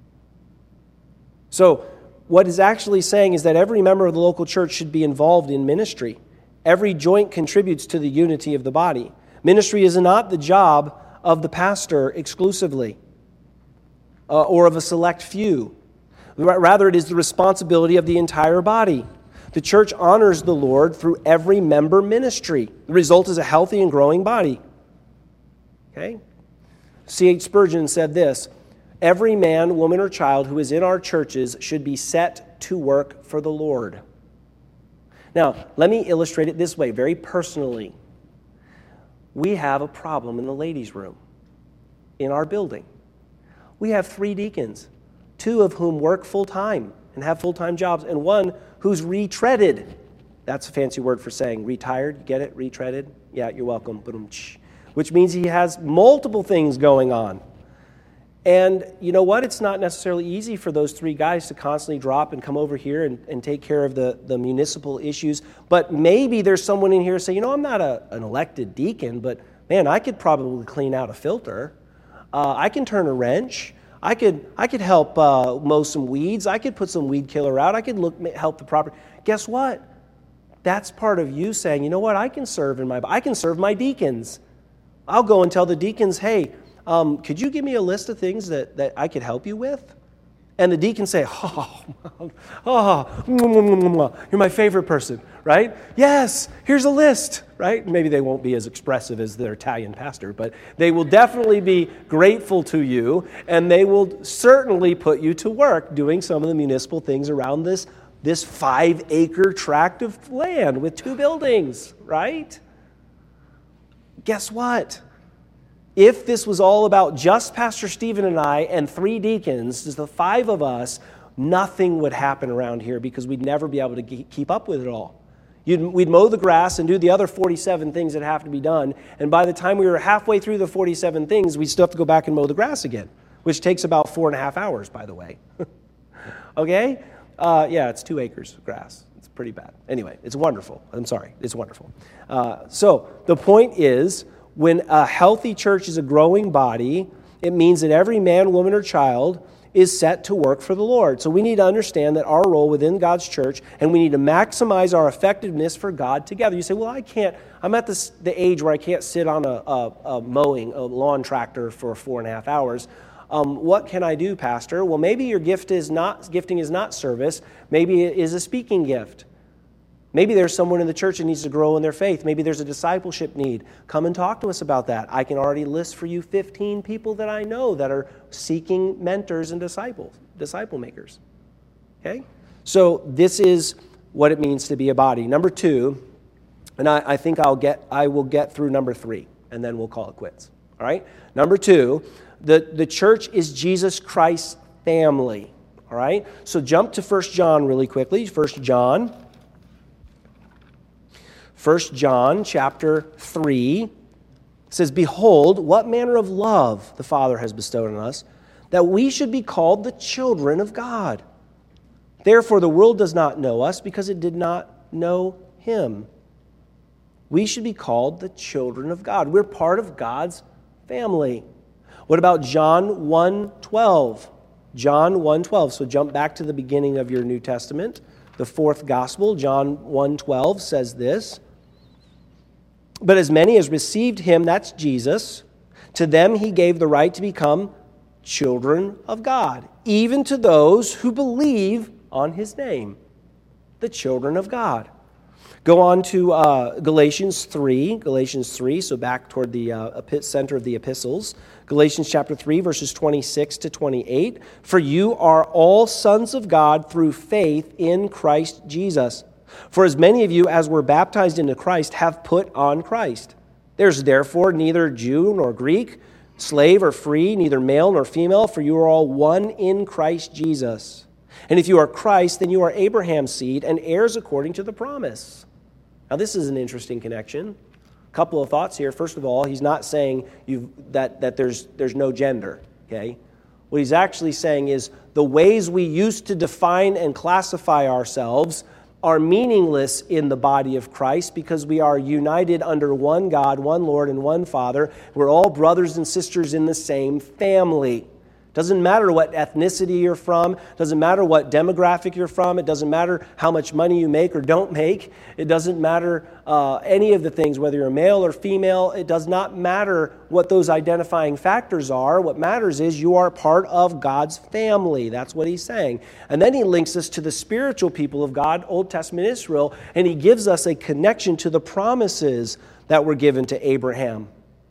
[SPEAKER 1] So, what it's actually saying is that every member of the local church should be involved in ministry. Every joint contributes to the unity of the body. Ministry is not the job of the pastor exclusively uh, or of a select few. Rather, it is the responsibility of the entire body. The church honors the Lord through every member ministry. The result is a healthy and growing body. Okay? C H Spurgeon said this: "Every man, woman, or child who is in our churches should be set to work for the Lord." Now, let me illustrate it this way, very personally. We have a problem in the ladies' room in our building. We have three deacons, two of whom work full-time and have full-time jobs, and one who's retreaded. That's a fancy word for saying retired. Get it? Retreaded? Yeah, you're welcome. Which means he has multiple things going on. And you know what? It's not necessarily easy for those three guys to constantly drop and come over here and, and take care of the, the municipal issues. But maybe there's someone in here saying, you know, I'm not a, an elected deacon, but man, I could probably clean out a filter. Uh, I can turn a wrench. I could I could help uh, mow some weeds. I could put some weed killer out. I could look help the property. Guess what? That's part of you saying, you know what? I can serve in my I can serve my deacons. I'll go and tell the deacons, hey, Um, could you give me a list of things that, that I could help you with? And the deacon say, oh, oh, you're my favorite person, right? Yes, here's a list, right? Maybe they won't be as expressive as their Italian pastor, but they will definitely be grateful to you, and they will certainly put you to work doing some of the municipal things around this, this five-acre tract of land with two buildings, right? Guess what? If this was all about just Pastor Stephen and I and three deacons, just the five of us, nothing would happen around here because we'd never be able to keep up with it all. You'd, we'd mow the grass and do the other forty-seven things that have to be done, and by the time we were halfway through the forty-seven things, we'd still have to go back and mow the grass again, which takes about four and a half hours, by the way. Okay? Uh, yeah, it's two acres of grass. It's pretty bad. Anyway, it's wonderful. I'm sorry. It's wonderful. Uh, so the point is, when a healthy church is a growing body, it means that every man, woman, or child is set to work for the Lord. So we need to understand that our role within God's church, and we need to maximize our effectiveness for God together. You say, well, I can't, I'm at this, the age where I can't sit on a, a, a mowing, a lawn tractor for four and a half hours. Um, what can I do, Pastor? Well, maybe your gift is not, gifting is not service. Maybe it is a speaking gift. Maybe there's someone in the church that needs to grow in their faith. Maybe there's a discipleship need. Come and talk to us about that. I can already list for you fifteen people that I know that are seeking mentors and disciples, disciple makers. Okay? So this is what it means to be a body. Number two, and I, I think I'll get I will get through number three, and then we'll call it quits. All right? Number two, the, the church is Jesus Christ's family. All right? So jump to First John really quickly. First John. First John chapter three says, behold, what manner of love the Father has bestowed on us, that we should be called the children of God. Therefore the world does not know us, because it did not know him. We should be called the children of God. We're part of God's family. What about John one twelve? John one twelve. So jump back to the beginning of your New Testament. The fourth gospel, John one twelve, says this. But as many as received him, that's Jesus, to them he gave the right to become children of God, even to those who believe on his name, the children of God. Go on to uh, Galatians three, Galatians three, so back toward the uh, center of the epistles. Galatians chapter three, verses twenty-six to twenty-eight. For you are all sons of God through faith in Christ Jesus. For as many of you as were baptized into Christ have put on Christ. There's therefore neither Jew nor Greek, slave or free, neither male nor female, for you are all one in Christ Jesus. And if you are Christ, then you are Abraham's seed and heirs according to the promise. Now this is an interesting connection. A couple of thoughts here. First of all, he's not saying you've, that, that there's, there's no gender, okay? What he's actually saying is the ways we used to define and classify ourselves are meaningless in the body of Christ, because we are united under one God, one Lord, and one Father. We're all brothers and sisters in the same family. Doesn't matter what ethnicity you're from. Doesn't matter what demographic you're from. It doesn't matter how much money you make or don't make. It doesn't matter uh, any of the things, whether you're male or female. It does not matter what those identifying factors are. What matters is you are part of God's family. That's what he's saying. And then he links us to the spiritual people of God, Old Testament Israel, and he gives us a connection to the promises that were given to Abraham.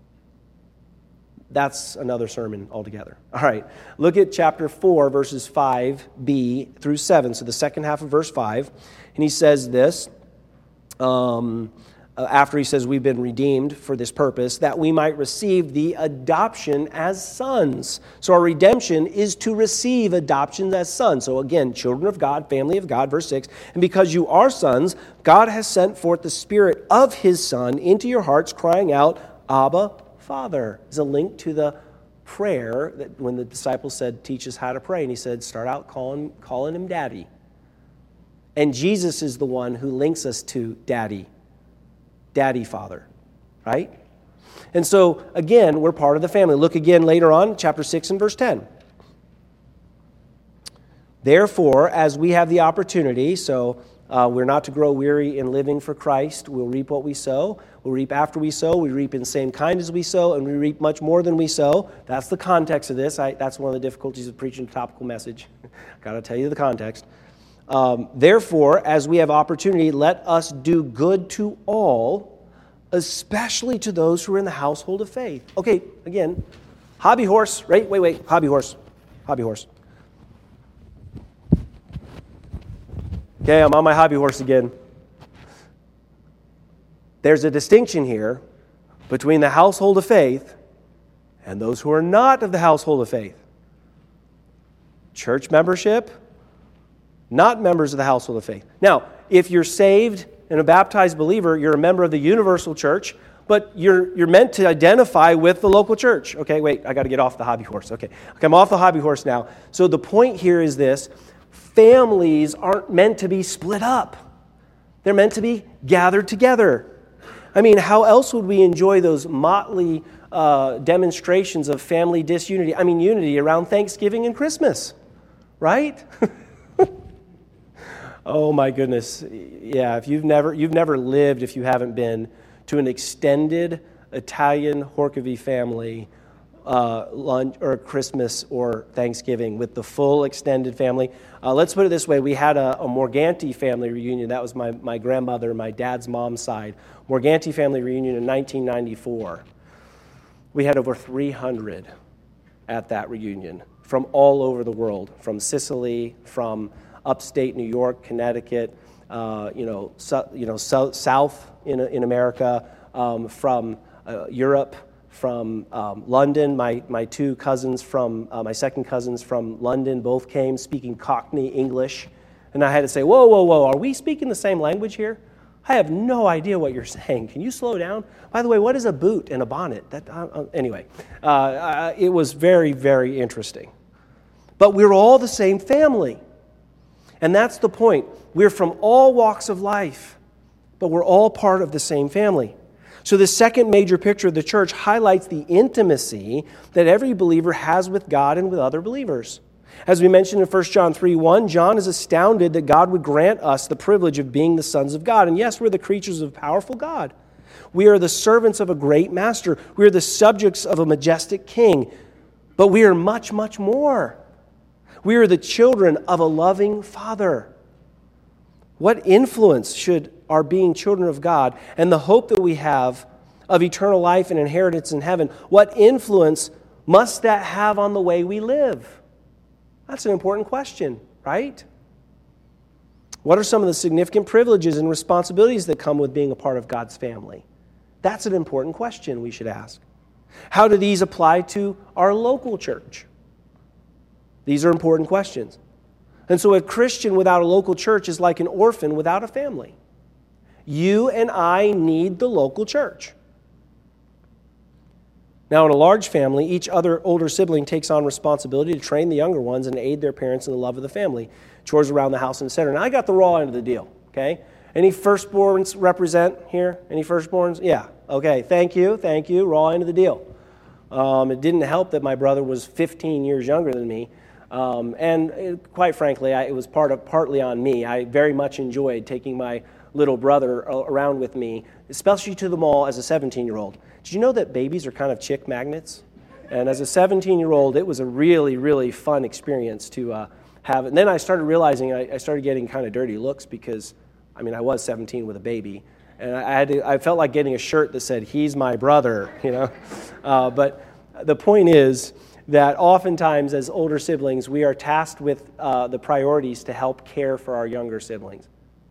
[SPEAKER 1] That's another sermon altogether. All right, look at chapter four, verses five b through seven. So the second half of verse five. And he says this, um, uh, after he says we've been redeemed for this purpose, that we might receive the adoption as sons. So our redemption is to receive adoption as sons. So again, children of God, family of God, verse six. And because you are sons, God has sent forth the Spirit of His Son into your hearts, crying out, Abba, Father. Is a link to the prayer that when the disciples said, teach us how to pray. And he said, start out calling, calling him Daddy. And Jesus is the one who links us to Daddy. Daddy, Father, right? And so, again, we're part of the family. Look again later on, chapter six and verse ten. Therefore, as we have the opportunity, so uh, we're not to grow weary in living for Christ. We'll reap what we sow. We'll reap after we sow. We reap in the same kind as we sow, and we reap much more than we sow. That's the context of this. I, that's one of the difficulties of preaching a topical message. Got to tell you the context. Um, Therefore, as we have opportunity, let us do good to all, especially to those who are in the household of faith. Okay, again, hobby horse, right? Wait, wait, hobby horse, hobby horse. Okay, I'm on my hobby horse again. There's a distinction here between the household of faith and those who are not of the household of faith. Church membership, not members of the household of faith. Now, if you're saved and a baptized believer, you're a member of the universal church, but you're you're meant to identify with the local church. Okay, wait, I got to get off the hobby horse. Okay. okay, I'm off the hobby horse now. So the point here is this. Families aren't meant to be split up. They're meant to be gathered together. I mean, how else would we enjoy those motley uh, demonstrations of family disunity? I mean, unity around Thanksgiving and Christmas, right? Oh my goodness. Yeah, if you've never you've never lived, if you haven't been to an extended Italian Horkovy family uh, lunch or Christmas or Thanksgiving with the full extended family. Uh, let's put it this way. We had a, a Morganti family reunion. That was my, my grandmother, my dad's mom's side. Morganti family reunion in nineteen ninety-four. We had over three hundred at that reunion from all over the world, from Sicily, from upstate New York, Connecticut, uh, you know, so, you know, so, south in in America, um, from uh, Europe, from um, London. My my two cousins from uh, my second cousins from London both came speaking Cockney English, and I had to say, whoa, whoa, whoa, are we speaking the same language here? I have no idea what you're saying. Can you slow down? By the way, what is a boot and a bonnet? That uh, uh, anyway, uh, uh, it was very, very interesting. But we're all the same family. And that's the point. We're from all walks of life, but we're all part of the same family. So the second major picture of the church highlights the intimacy that every believer has with God and with other believers. As we mentioned in First John three one, John is astounded that God would grant us the privilege of being the sons of God. And yes, we're the creatures of a powerful God. We are the servants of a great master. We are the subjects of a majestic king. But we are much, much more. We are the children of a loving Father. What influence should our being children of God and the hope that we have of eternal life and inheritance in heaven, what influence must that have on the way we live? That's an important question, right? What are some of the significant privileges and responsibilities that come with being a part of God's family? That's an important question we should ask. How do these apply to our local church? These are important questions. And so a Christian without a local church is like an orphan without a family. You and I need the local church. Now, in a large family, each other older sibling takes on responsibility to train the younger ones and aid their parents in the love of the family. Chores around the house and et cetera. Now, I got the raw end of the deal, okay? Any firstborns represent here? Any firstborns? Yeah, okay, thank you, thank you, raw end of the deal. Um, it didn't help that my brother was fifteen years younger than me. Um, and it, quite frankly, I, it was part of, partly on me. I very much enjoyed taking my little brother around with me, especially to the mall as a seventeen-year-old. Did you know that babies are kind of chick magnets? And as a seventeen-year-old, it was a really, really fun experience to uh, have. And then I started realizing I, I started getting kind of dirty looks because, I mean, I was seventeen with a baby. And I, had to, I felt like getting a shirt that said, "He's my brother," you know. Uh, but the point is that oftentimes as older siblings, we are tasked with uh, the priorities to help care for our younger siblings.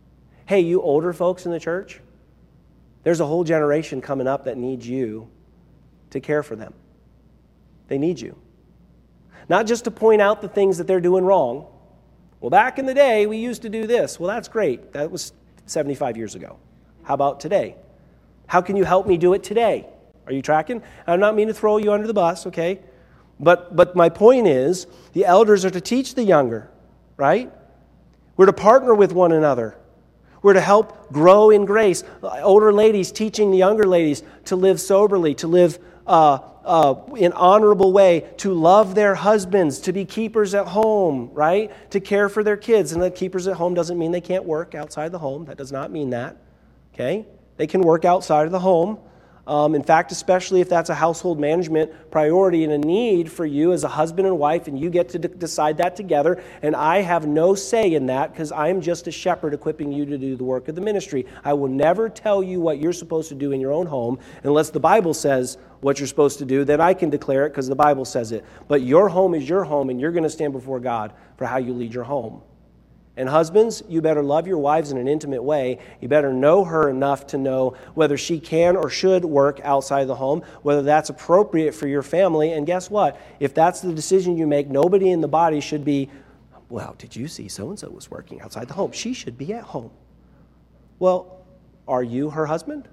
[SPEAKER 1] Hey, you older folks in the church, there's a whole generation coming up that needs you to care for them. They need you. Not just to point out the things that they're doing wrong. Well, back in the day, we used to do this. Well, that's great. That was seventy-five years ago. How about today? How can you help me do it today? Are you tracking? I'm not meaning to throw you under the bus, okay? But but my point is, the elders are to teach the younger, right? We're to partner with one another. We're to help grow in grace. Older ladies teaching the younger ladies to live soberly, to live uh, uh, in honorable way, to love their husbands, to be keepers at home, right? To care for their kids. And the keepers at home doesn't mean they can't work outside the home. That does not mean that, okay? They can work outside of the home. Um, in fact, especially if that's a household management priority and a need for you as a husband and wife, and you get to d- decide that together, and I have no say in that because I'm just a shepherd equipping you to do the work of the ministry. I will never tell you what you're supposed to do in your own home unless the Bible says what you're supposed to do. Then I can declare it because the Bible says it. But your home is your home, and you're going to stand before God for how you lead your home. And husbands, you better love your wives in an intimate way. You better know her enough to know whether she can or should work outside the home, whether that's appropriate for your family. And guess what? If that's the decision you make, nobody in the body should be, well, did you see so-and-so was working outside the home? She should be at home. Well, are you her husband?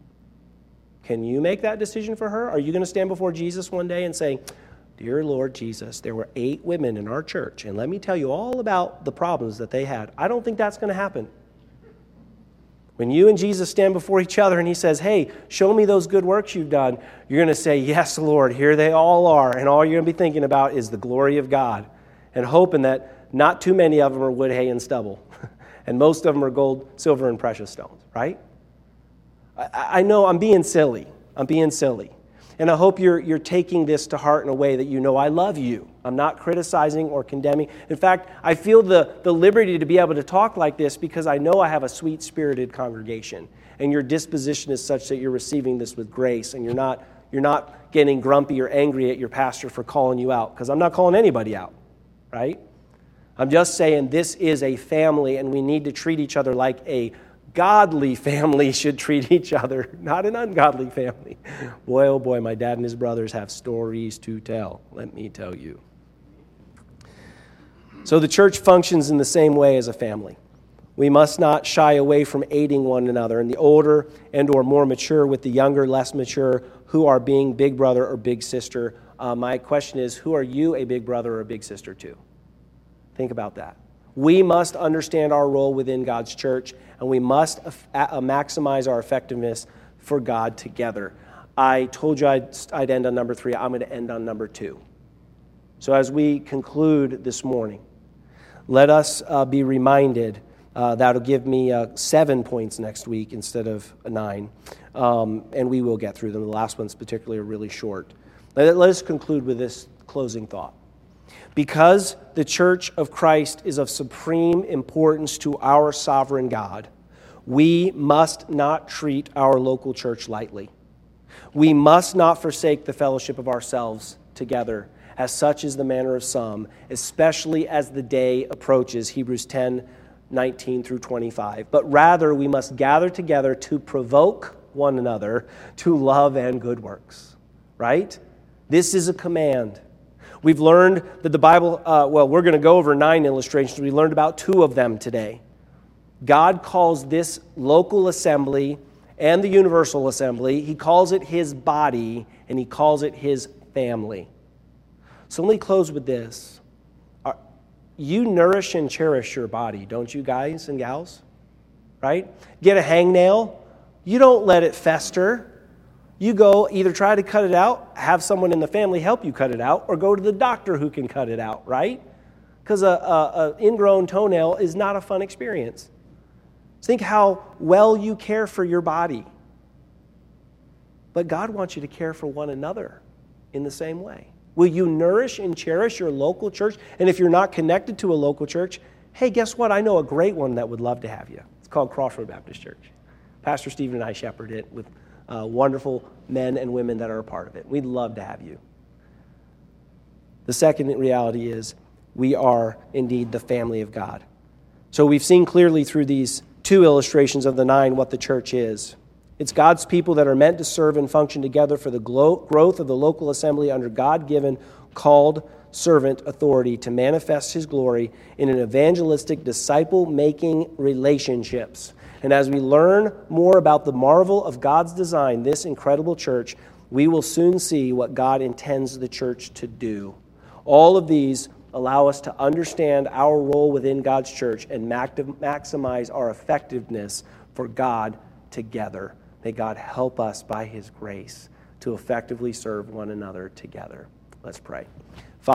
[SPEAKER 1] Can you make that decision for her? Are you going to stand before Jesus one day and say, Dear Lord Jesus, there were eight women in our church, and let me tell you all about the problems that they had. I don't think that's going to happen. When you and Jesus stand before each other and he says, hey, show me those good works you've done, you're going to say, yes, Lord, here they all are. And all you're going to be thinking about is the glory of God and hoping that not too many of them are wood, hay, and stubble. And most of them are gold, silver, and precious stones, right? I, I know I'm being silly. I'm being silly. And I hope you're you're taking this to heart in a way that you know I love you. I'm not criticizing or condemning. In fact, I feel the, the liberty to be able to talk like this because I know I have a sweet-spirited congregation. And your disposition is such that you're receiving this with grace. And you're not you're not getting grumpy or angry at your pastor for calling you out. Because I'm not calling anybody out, right? I'm just saying this is a family and we need to treat each other like a godly family should treat each other, not an ungodly family. Boy, oh boy, my dad and his brothers have stories to tell, let me tell you. So the church functions in the same way as a family. We must not shy away from aiding one another, and the older and or more mature with the younger, less mature, who are being big brother or big sister. Uh, my question is, who are you a big brother or a big sister to? Think about that. We must understand our role within God's church, and we must maximize our effectiveness for God together. I told you I'd, I'd end on number three. I'm going to end on number two. So as we conclude this morning, let us uh, be reminded, uh, that'll give me uh, seven points next week instead of nine, um, and we will get through them. The last one's particularly really short. Let, let us conclude with this closing thought. Because the church of Christ is of supreme importance to our sovereign God, we must not treat our local church lightly. We must not forsake the fellowship of ourselves together, as such is the manner of some, especially as the day approaches, Hebrews ten, nineteen through twenty-five. But rather, we must gather together to provoke one another to love and good works. Right? This is a command. We've learned that the Bible, uh, well, we're going to go over nine illustrations. We learned about two of them today. God calls this local assembly and the universal assembly, he calls it his body, and he calls it his family. So let me close with this. You nourish and cherish your body, don't you guys and gals? Right? Get a hangnail. You don't let it fester. You go either try to cut it out, have someone in the family help you cut it out, or go to the doctor who can cut it out, right? Because a, a, a ingrown toenail is not a fun experience. Think how well you care for your body. But God wants you to care for one another in the same way. Will you nourish and cherish your local church? And if you're not connected to a local church, hey, guess what? I know a great one that would love to have you. It's called Crossroad Baptist Church. Pastor Stephen and I shepherd it with Uh, wonderful men and women that are a part of it. We'd love to have you. The second reality is we are indeed the family of God. So we've seen clearly through these two illustrations of the nine what the church is. It's God's people that are meant to serve and function together for the glo- growth of the local assembly under God-given, called servant authority to manifest his glory in an evangelistic, disciple-making relationships. And as we learn more about the marvel of God's design, this incredible church, we will soon see what God intends the church to do. All of these allow us to understand our role within God's church and maximize our effectiveness for God together. May God help us by his grace to effectively serve one another together. Let's pray.